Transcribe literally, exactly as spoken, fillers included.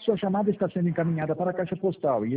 Sua chamada está sendo encaminhada para a caixa postal e